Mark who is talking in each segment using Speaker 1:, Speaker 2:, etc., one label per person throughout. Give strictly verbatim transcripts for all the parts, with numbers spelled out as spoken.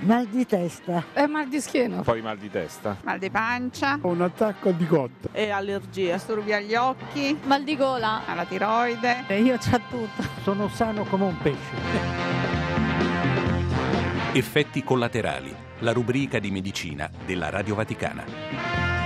Speaker 1: Mal di testa.
Speaker 2: E mal di schiena.
Speaker 3: Poi mal di testa.
Speaker 4: Mal di pancia.
Speaker 5: Un attacco di cotta.
Speaker 4: E allergia. Disturbi agli occhi.
Speaker 6: Mal di gola.
Speaker 4: Alla tiroide.
Speaker 6: E io c'ho tutto.
Speaker 1: Sono sano come un pesce.
Speaker 7: Effetti collaterali, la rubrica di medicina della Radio Vaticana.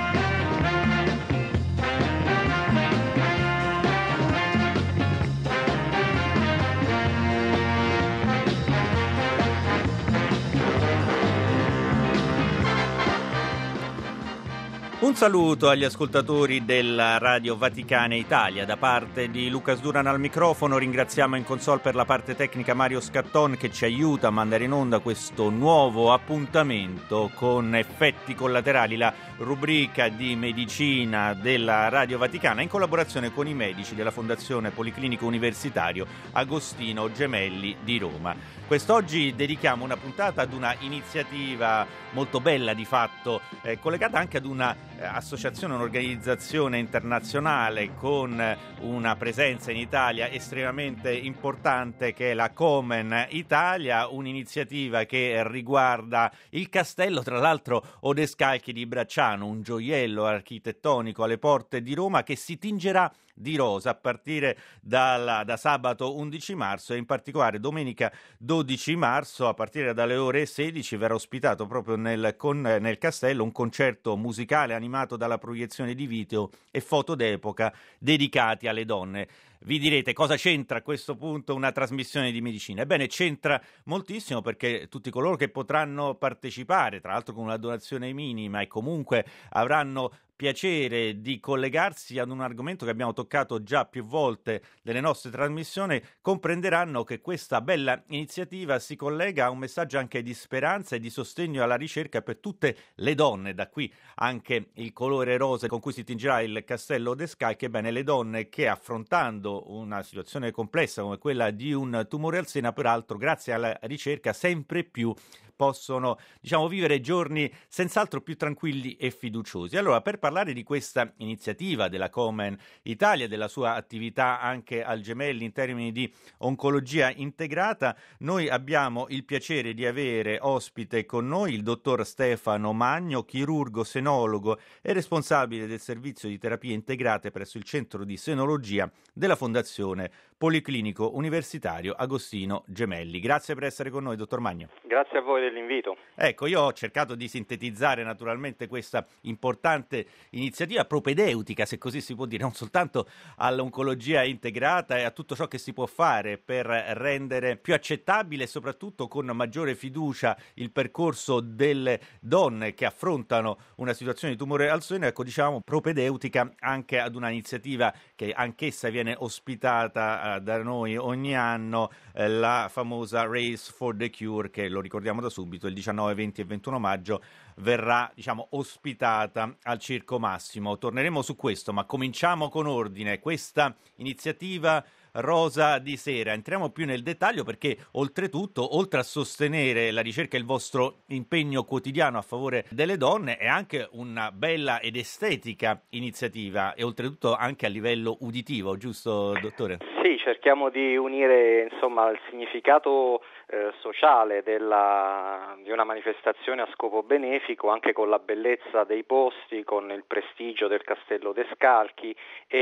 Speaker 8: Un saluto agli ascoltatori della Radio Vaticana Italia da parte di Luca Sduran al microfono. Ringraziamo in console per la parte tecnica Mario Scatton che ci aiuta a mandare in onda questo nuovo appuntamento con Effetti Collaterali, la rubrica di medicina della Radio Vaticana in collaborazione con i medici della Fondazione Policlinico Universitario Agostino Gemelli di Roma. Quest'oggi dedichiamo una puntata ad una iniziativa molto bella di fatto, eh, collegata anche ad una eh, associazione, un'organizzazione internazionale con eh, una presenza in Italia estremamente importante che è la Komen Italia, un'iniziativa che riguarda il castello, tra l'altro Odescalchi di Bracciano, un gioiello architettonico alle porte di Roma che si tingerà di rosa a partire dalla, da sabato undici marzo e in particolare domenica dodici marzo a partire dalle ore sedici verrà ospitato proprio nel, con, nel castello un concerto musicale animato dalla proiezione di video e foto d'epoca dedicati alle donne. Vi direte cosa c'entra a questo punto una trasmissione di medicina? Ebbene, c'entra moltissimo perché tutti coloro che potranno partecipare, tra l'altro con una donazione minima e comunque avranno piacere di collegarsi ad un argomento che abbiamo toccato già più volte nelle nostre trasmissioni, comprenderanno che questa bella iniziativa si collega a un messaggio anche di speranza e di sostegno alla ricerca per tutte le donne, da qui anche il colore rosa con cui si tingerà il castello Odescalchi. Ebbene, le donne che affrontando una situazione complessa come quella di un tumore al seno, peraltro grazie alla ricerca sempre più possono, diciamo, vivere giorni senz'altro più tranquilli e fiduciosi. Allora, per parlare di questa iniziativa della Komen Italia, della sua attività anche al Gemelli in termini di oncologia integrata, noi abbiamo il piacere di avere ospite con noi il dottor Stefano Magno, chirurgo senologo e responsabile del servizio di terapie integrate presso il centro di senologia della Fondazione Policlinico Universitario Agostino Gemelli. Grazie per essere con noi, dottor Magno.
Speaker 9: Grazie a voi dell'invito.
Speaker 8: Ecco, io ho cercato di sintetizzare naturalmente questa importante iniziativa propedeutica, se così si può dire, non soltanto all'oncologia integrata e a tutto ciò che si può fare per rendere più accettabile e soprattutto con maggiore fiducia il percorso delle donne che affrontano una situazione di tumore al seno, ecco, diciamo propedeutica anche ad una iniziativa che anch'essa viene ospitata eh, da noi ogni anno, eh, la famosa Race for the Cure, che lo ricordiamo da subito, il diciannove, venti e ventuno maggio verrà, diciamo, ospitata al Circo Massimo. Torneremo su questo, ma cominciamo con ordine. Questa iniziativa Rosa di Sera, entriamo più nel dettaglio perché oltretutto, oltre a sostenere la ricerca e il vostro impegno quotidiano a favore delle donne, è anche una bella ed estetica iniziativa e oltretutto anche a livello uditivo, giusto dottore?
Speaker 9: Sì, cerchiamo di unire insomma il significato eh, sociale della, di una manifestazione a scopo benefico anche con la bellezza dei posti, con il prestigio del Castello Odescalchi,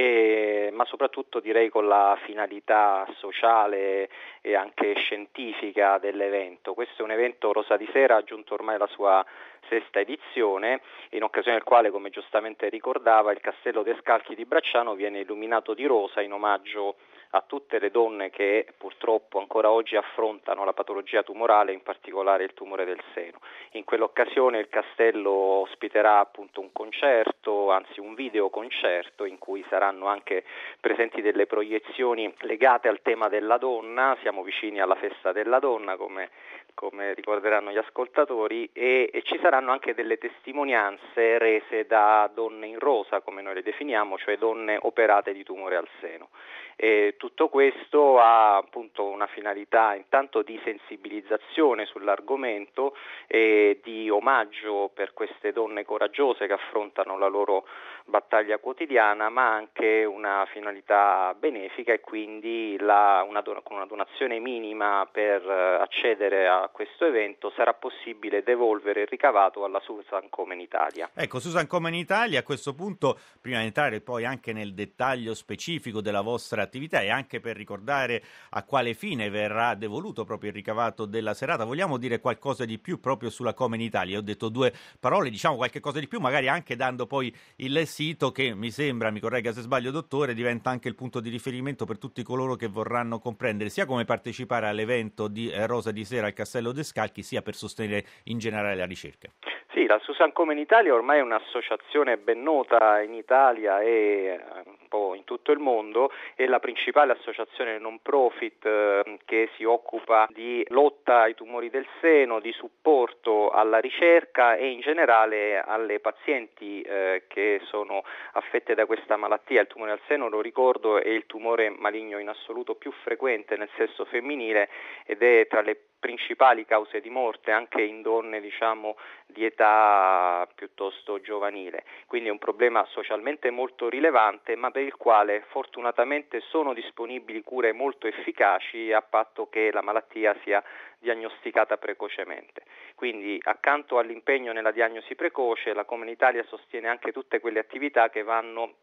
Speaker 9: e, ma soprattutto direi con la finalità sociale e anche scientifica dell'evento. Questo è un evento, Rosa di Sera, ha aggiunto ormai la sua sesta edizione, in occasione del quale, come giustamente ricordava, il Castello Odescalchi di Bracciano viene illuminato di rosa in omaggio a tutte le donne che purtroppo ancora oggi affrontano la patologia tumorale, in particolare il tumore del seno. In quell'occasione il castello ospiterà appunto un concerto, anzi un videoconcerto, in cui saranno anche presenti delle proiezioni legate al tema della donna. Siamo vicini alla festa della donna, come come ricorderanno gli ascoltatori, e, e ci saranno anche delle testimonianze rese da donne in rosa, come noi le definiamo, cioè donne operate di tumore al seno. E tutto questo ha appunto una finalità intanto di sensibilizzazione sull'argomento e di omaggio per queste donne coraggiose che affrontano la loro battaglia quotidiana, ma anche una finalità benefica, e quindi la, una, con una donazione minima per accedere a questo evento sarà possibile devolvere il ricavato alla Susan Komen Italia.
Speaker 8: Ecco, Susan Komen Italia, a questo punto, prima di entrare poi anche nel dettaglio specifico della vostra attività e anche per ricordare a quale fine verrà devoluto proprio il ricavato della serata, vogliamo dire qualcosa di più proprio sulla Komen Italia? Ho detto due parole, diciamo qualche cosa di più, magari anche dando poi il sito che mi sembra, mi corregga se sbaglio dottore, diventa anche il punto di riferimento per tutti coloro che vorranno comprendere sia come partecipare all'evento di eh, Rosa di Sera al Castello de Scalchi, sia per sostenere in generale la ricerca.
Speaker 9: Sì, la Susan Komen Italia ormai è un'associazione ben nota in Italia e un po' in tutto il mondo, è la principale associazione non profit eh, che si occupa di lotta ai tumori del seno, di supporto alla ricerca e in generale alle pazienti eh, che sono affette da questa malattia. Il tumore al seno, lo ricordo, è il tumore maligno in assoluto più frequente nel sesso femminile ed è tra le principali cause di morte anche in donne, diciamo, di età piuttosto giovanile. Quindi è un problema socialmente molto rilevante, ma per il quale fortunatamente sono disponibili cure molto efficaci a patto che la malattia sia diagnosticata precocemente. Quindi accanto all'impegno nella diagnosi precoce, la Komen Italia sostiene anche tutte quelle attività che vanno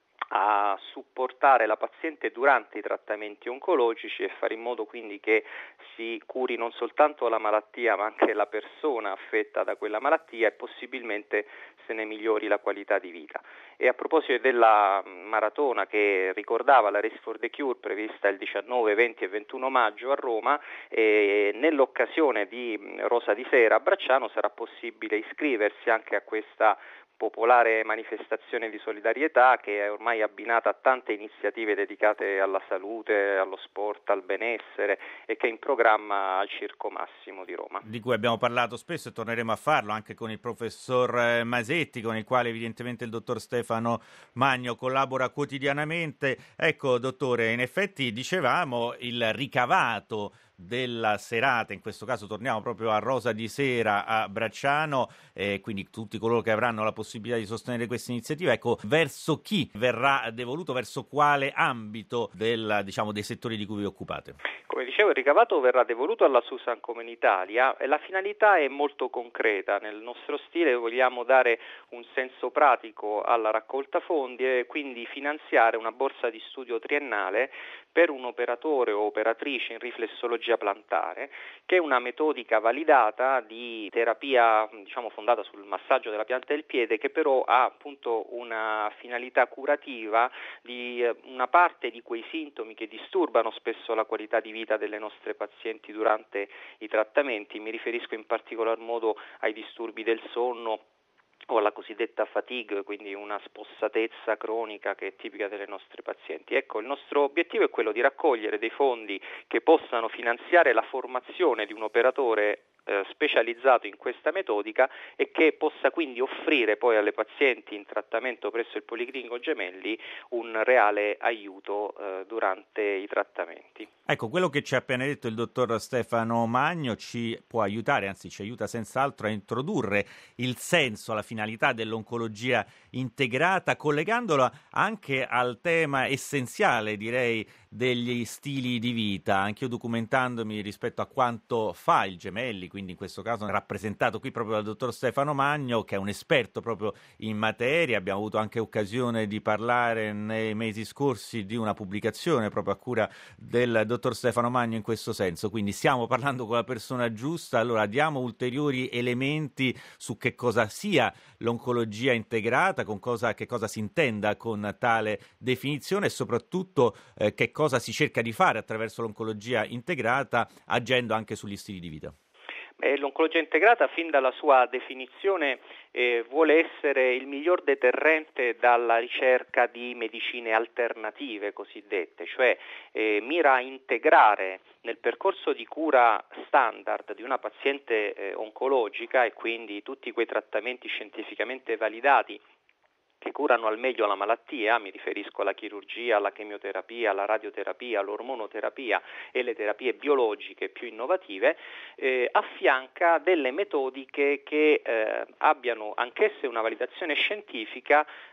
Speaker 9: a supportare la paziente durante i trattamenti oncologici e fare in modo quindi che si curi non soltanto la malattia ma anche la persona affetta da quella malattia e possibilmente se ne migliori la qualità di vita. E a proposito della maratona che ricordava la Race for the Cure prevista il diciannove, venti e ventuno maggio a Roma, eh, nell'occasione di Rosa di Sera a Bracciano sarà possibile iscriversi anche a questa popolare manifestazione di solidarietà che è ormai abbinata a tante iniziative dedicate alla salute, allo sport, al benessere e che è in programma al Circo Massimo di Roma.
Speaker 8: Di cui abbiamo parlato spesso e torneremo a farlo anche con il professor Masetti, con il quale evidentemente il dottor Stefano Magno collabora quotidianamente. Ecco, dottore, in effetti dicevamo il ricavato della serata, in questo caso torniamo proprio a Rosa di Sera a Bracciano, e quindi tutti coloro che avranno la possibilità di sostenere questa iniziativa, ecco, verso chi verrà devoluto, verso quale ambito del, diciamo, dei settori di cui vi occupate?
Speaker 9: Come dicevo, il ricavato verrà devoluto alla Susan Komen Italia e la finalità è molto concreta. Nel nostro stile vogliamo dare un senso pratico alla raccolta fondi e quindi finanziare una borsa di studio triennale per un operatore o operatrice in riflessologia plantare, che è una metodica validata di terapia, diciamo, fondata sul massaggio della pianta del piede, che però ha appunto una finalità curativa di una parte di quei sintomi che disturbano spesso la qualità di vita delle nostre pazienti durante i trattamenti. Mi riferisco in particolar modo ai disturbi del sonno o alla cosiddetta fatigue, quindi una spossatezza cronica che è tipica delle nostre pazienti. Ecco, il nostro obiettivo è quello di raccogliere dei fondi che possano finanziare la formazione di un operatore eh, specializzato in questa metodica e che possa quindi offrire poi alle pazienti in trattamento presso il Policlinico Gemelli un reale aiuto eh, durante i trattamenti.
Speaker 8: Ecco, quello che ci ha appena detto il dottor Stefano Magno ci può aiutare, anzi ci aiuta senz'altro a introdurre il senso, la finalità dell'oncologia integrata, collegandola anche al tema essenziale, direi, degli stili di vita. Anche io, documentandomi rispetto a quanto fa il Gemelli, quindi in questo caso rappresentato qui proprio dal dottor Stefano Magno, che è un esperto proprio in materia. Abbiamo avuto anche occasione di parlare nei mesi scorsi di una pubblicazione proprio a cura del dottor Stefano Magno in questo senso, quindi stiamo parlando con la persona giusta. Allora diamo ulteriori elementi su che cosa sia l'oncologia integrata, con cosa, che cosa si intenda con tale definizione e soprattutto eh, che cosa si cerca di fare attraverso l'oncologia integrata, agendo anche sugli stili di vita.
Speaker 9: Eh, l'oncologia integrata, fin dalla sua definizione, eh, vuole essere il miglior deterrente dalla ricerca di medicine alternative cosiddette, cioè eh, mira a integrare nel percorso di cura standard di una paziente eh, oncologica e quindi tutti quei trattamenti scientificamente validati che curano al meglio la malattia, mi riferisco alla chirurgia, alla chemioterapia, alla radioterapia, all'ormonoterapia e le terapie biologiche più innovative, eh, affianca delle metodiche che eh, abbiano anch'esse una validazione scientifica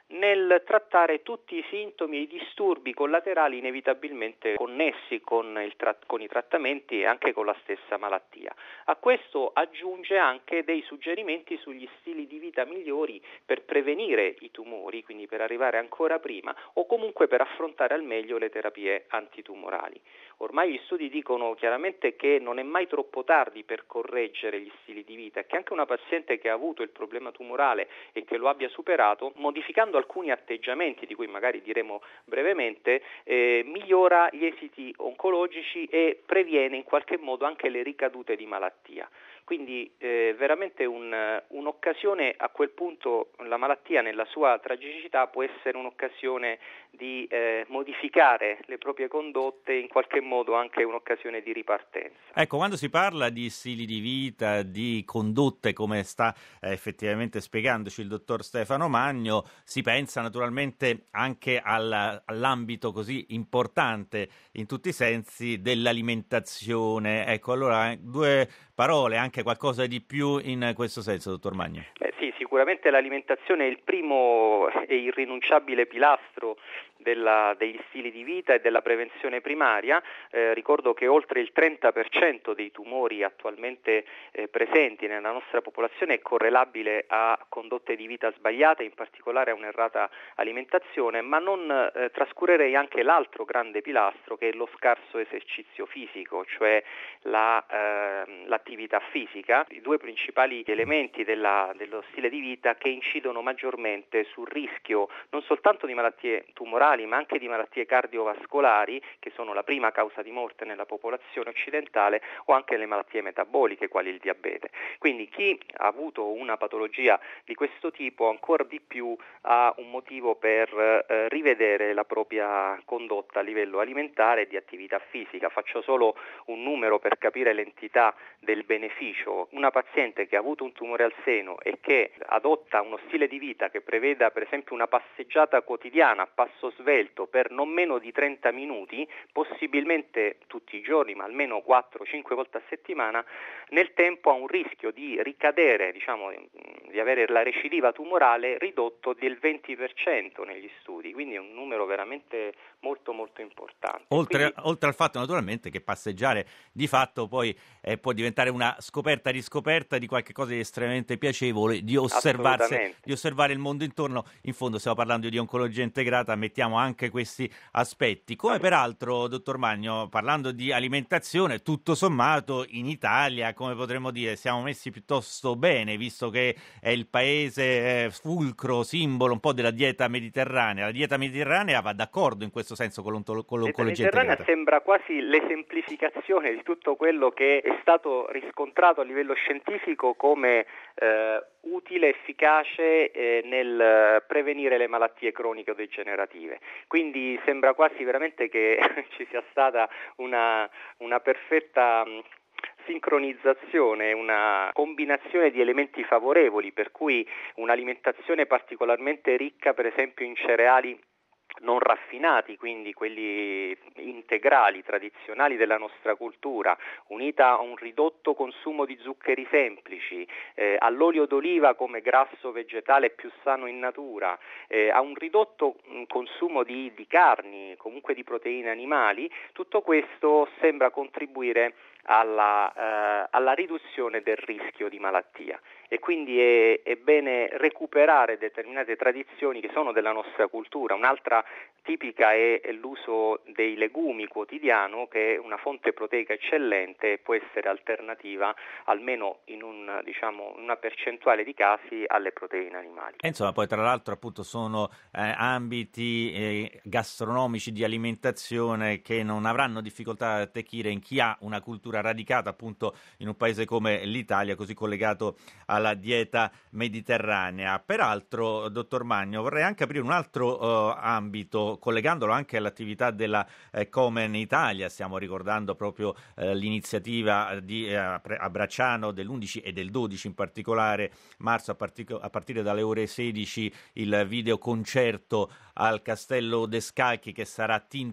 Speaker 9: nel trattare tutti i sintomi e i disturbi collaterali inevitabilmente connessi con, il tra- con i trattamenti e anche con la stessa malattia. A questo aggiunge anche dei suggerimenti sugli stili di vita migliori per prevenire i tumori, quindi per arrivare ancora prima o comunque per affrontare al meglio le terapie antitumorali. Ormai gli studi dicono chiaramente che non è mai troppo tardi per correggere gli stili di vita e che anche una paziente che ha avuto il problema tumorale e che lo abbia superato, modificando alcuni atteggiamenti di cui magari diremo brevemente, eh, migliora gli esiti oncologici e previene in qualche modo anche le ricadute di malattia. Quindi eh, veramente un, un'occasione, a quel punto la malattia nella sua tragicità può essere un'occasione di eh, modificare le proprie condotte, in qualche modo anche un'occasione di ripartenza.
Speaker 8: Ecco, quando si parla di stili di vita, di condotte, come sta eh, effettivamente spiegandoci il dottor Stefano Magno, si pensa naturalmente anche al, all'ambito così importante in tutti i sensi dell'alimentazione. Ecco, allora due parole, anche qualcosa di più in questo senso, dottor Magno.
Speaker 9: Beh, sì, sicuramente l'alimentazione è il primo e irrinunciabile pilastro della, degli stili di vita e della prevenzione primaria. Eh, ricordo che oltre il trenta per cento dei tumori attualmente eh, presenti nella nostra popolazione è correlabile a condotte di vita sbagliate, in particolare a un'errata alimentazione, ma non eh, trascurerei anche l'altro grande pilastro, che è lo scarso esercizio fisico, cioè la, eh, l'attività fisica, i due principali elementi della, dello stile di vita che incidono maggiormente sul rischio non soltanto di malattie tumorali ma anche di malattie cardiovascolari, che sono la prima causa di morte nella popolazione occidentale, o anche le malattie metaboliche quali il diabete. Quindi chi ha avuto una patologia di questo tipo ancora di più ha un motivo per eh, rivedere la propria condotta a livello alimentare e di attività fisica. Faccio solo un numero per capire l'entità del beneficio. Una paziente che ha avuto un tumore al seno e che adotta uno stile di vita che preveda per esempio una passeggiata quotidiana a passo svelto per non meno di trenta minuti, possibilmente tutti i giorni, ma almeno quattro cinque volte a settimana, nel tempo ha un rischio di ricadere, diciamo, di avere la recidiva tumorale ridotto del venti per cento negli studi, quindi è un numero veramente molto molto importante.
Speaker 8: Oltre,
Speaker 9: quindi,
Speaker 8: oltre al fatto naturalmente che passeggiare di fatto poi eh, può diventare una scoperta riscoperta di qualche cosa di estremamente piacevole, di osservarsi, di osservare il mondo intorno. In fondo stiamo parlando di oncologia integrata, mettiamo anche questi aspetti. Come peraltro, dottor Magno, parlando di alimentazione, tutto sommato in Italia, come potremmo dire, siamo messi piuttosto bene, visto che è il paese eh, fulcro, simbolo un po' della dieta mediterranea. La dieta mediterranea va d'accordo in questo senso con, l'oncologia integrata.
Speaker 9: La dieta mediterranea sembra quasi l'esemplificazione di tutto quello che è stato riscontrato a livello scientifico come eh, utile, efficace eh, nel prevenire le malattie croniche o degenerative. Quindi sembra quasi veramente che ci sia stata una, una perfetta mh, sincronizzazione, una combinazione di elementi favorevoli, per cui un'alimentazione particolarmente ricca per esempio in cereali non raffinati, quindi quelli integrali, tradizionali della nostra cultura, unita a un ridotto consumo di zuccheri semplici, eh, all'olio d'oliva come grasso vegetale più sano in natura, eh, a un ridotto mh, consumo di, di carni, comunque di proteine animali, tutto questo sembra contribuire alla, eh, alla riduzione del rischio di malattia. E quindi è, è bene recuperare determinate tradizioni che sono della nostra cultura. Un'altra tipica è, è l'uso dei legumi quotidiano, che è una fonte proteica eccellente e può essere alternativa almeno in un, diciamo, una percentuale di casi alle proteine animali.
Speaker 8: E insomma, poi tra l'altro appunto sono eh, ambiti eh, gastronomici di alimentazione che non avranno difficoltà ad attecchire in chi ha una cultura radicata appunto in un paese come l'Italia, così collegato alla dieta mediterranea. Peraltro, dottor Magno, vorrei anche aprire un altro uh, ambito, collegandolo anche all'attività della eh, Komen Italia. Stiamo ricordando proprio eh, l'iniziativa di, eh, a Bracciano dell'undici e del dodici in particolare marzo, a, partic- a partire dalle ore sedici, il videoconcerto al Castello de Scalchi, che sarà tinto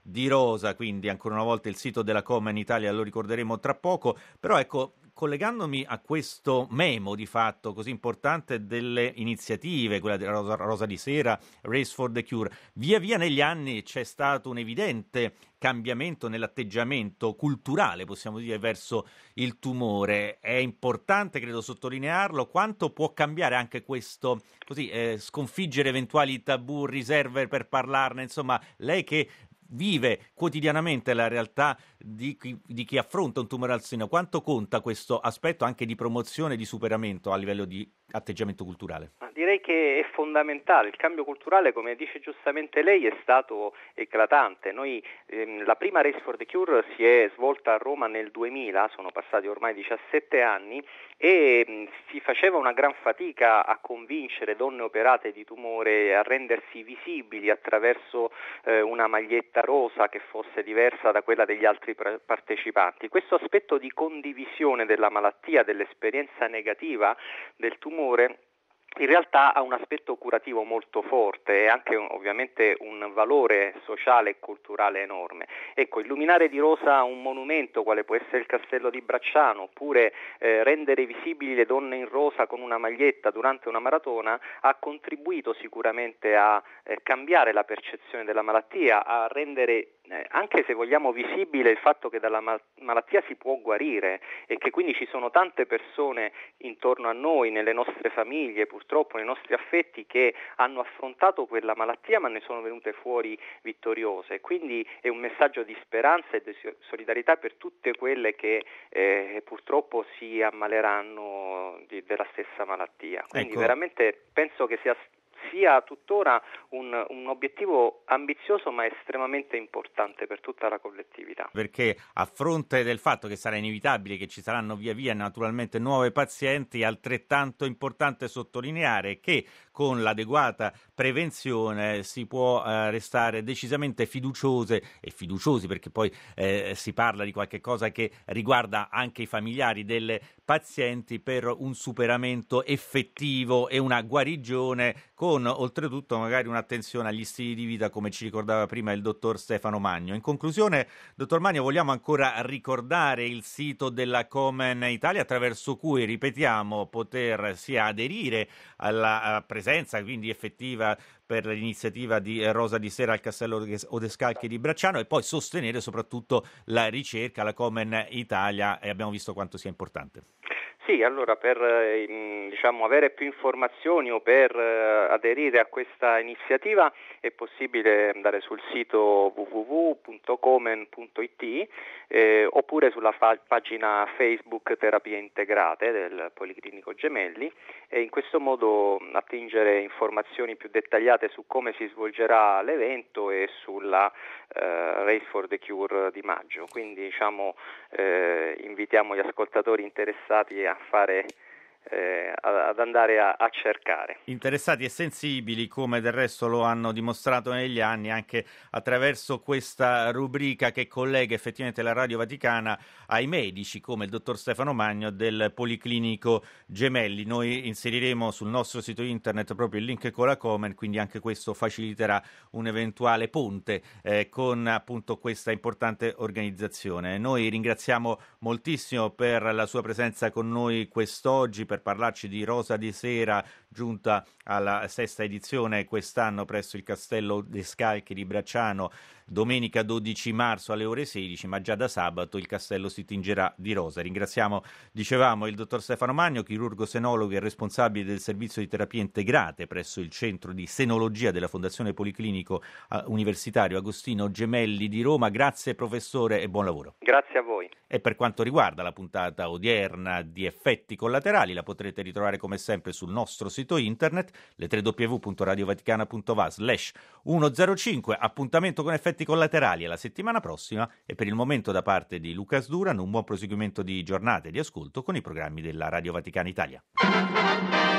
Speaker 8: di rosa, quindi ancora una volta il sito della Komen Italia lo ricorderemo tra poco, però ecco, collegandomi a questo memo di fatto così importante delle iniziative, quella della Rosa, Rosa di Sera, Race for the Cure, via via negli anni c'è stato un evidente cambiamento nell'atteggiamento culturale, possiamo dire, verso il tumore. È importante, credo, sottolinearlo. Quanto può cambiare anche questo, così, eh, sconfiggere eventuali tabù, riserve per parlarne? Insomma, lei che vive quotidianamente la realtà di chi, di chi affronta un tumore al seno, quanto conta questo aspetto anche di promozione e di superamento a livello di atteggiamento culturale?
Speaker 9: Direi che è fondamentale. Il cambio culturale, come dice giustamente lei, è stato eclatante. Noi, ehm, la prima Race for the Cure si è svolta a Roma nel duemila, sono passati ormai diciassette anni, e mh, si faceva una gran fatica a convincere donne operate di tumore a rendersi visibili attraverso eh, una maglietta rosa che fosse diversa da quella degli altri pre- partecipanti. Questo aspetto di condivisione della malattia, dell'esperienza negativa del tumore, in realtà ha un aspetto curativo molto forte e anche ovviamente un valore sociale e culturale enorme. Ecco, illuminare di rosa un monumento quale può essere il Castello di Bracciano, oppure eh, rendere visibili le donne in rosa con una maglietta durante una maratona ha contribuito sicuramente a eh, cambiare la percezione della malattia, a rendere eh, anche se vogliamo visibile il fatto che dalla mal- malattia si può guarire e che quindi ci sono tante persone intorno a noi, nelle nostre famiglie, purtroppo nei nostri affetti, che hanno affrontato quella malattia ma ne sono venute fuori vittoriose. Quindi è un messaggio di speranza e di solidarietà per tutte quelle che eh, purtroppo si ammaleranno di, della stessa malattia. Quindi
Speaker 8: ecco,
Speaker 9: veramente penso che sia sia tuttora un, un obiettivo ambizioso ma estremamente importante per tutta la collettività.
Speaker 8: Perché a fronte del fatto che sarà inevitabile che ci saranno via via naturalmente nuove pazienti, è altrettanto importante sottolineare che con l'adeguata prevenzione si può eh, restare decisamente fiduciose e fiduciosi, perché poi eh, si parla di qualche cosa che riguarda anche i familiari delle pazienti, per un superamento effettivo e una guarigione, con oltretutto magari un'attenzione agli stili di vita, come ci ricordava prima il dottor Stefano Magno. In conclusione, dottor Magno, vogliamo ancora ricordare il sito della Komen Italia, attraverso cui, ripetiamo, poter sia aderire alla presenza quindi effettiva per l'iniziativa di Rosa di Sera al Castello Odescalchi di Bracciano, e poi sostenere soprattutto la ricerca, la Komen Italia, e abbiamo visto quanto sia importante.
Speaker 9: Sì, allora per eh, diciamo, avere più informazioni o per eh, aderire a questa iniziativa è possibile andare sul sito w w w punto komen punto i t eh, oppure sulla fa- pagina Facebook Terapie Integrate del Policlinico Gemelli, e in questo modo attingere informazioni più dettagliate su come si svolgerà l'evento e sulla eh, Race for the Cure di maggio. Quindi diciamo, eh, invitiamo gli ascoltatori interessati a fare eh, ad andare a, a cercare.
Speaker 8: Interessati e sensibili, come del resto lo hanno dimostrato negli anni anche attraverso questa rubrica che collega effettivamente la Radio Vaticana ai medici, come il dottor Stefano Magno del Policlinico Gemelli. Noi inseriremo sul nostro sito internet proprio il link con la Komen, quindi anche questo faciliterà un eventuale ponte eh, con appunto questa importante organizzazione. Noi ringraziamo moltissimo per la sua presenza con noi quest'oggi, per parlarci di Rosa di Sera, giunta alla sesta edizione quest'anno presso il Castello Odescalchi di Bracciano, domenica dodici marzo alle ore sedici, ma già da sabato il castello si tingerà di rosa. Ringraziamo, dicevamo, il dottor Stefano Magno, chirurgo senologo e responsabile del servizio di terapie integrate presso il centro di senologia della Fondazione Policlinico Universitario Agostino Gemelli di Roma. Grazie professore e buon lavoro.
Speaker 9: Grazie a voi.
Speaker 8: E per quanto riguarda la puntata odierna di Effetti Collaterali, la potrete ritrovare come sempre sul nostro sito internet, le w w w punto radiovaticana punto va slash centocinque. Appuntamento con Effetti Collaterali alla settimana prossima, e per il momento da parte di Lucas Duran un buon proseguimento di giornate e di ascolto con i programmi della Radio Vaticana Italia.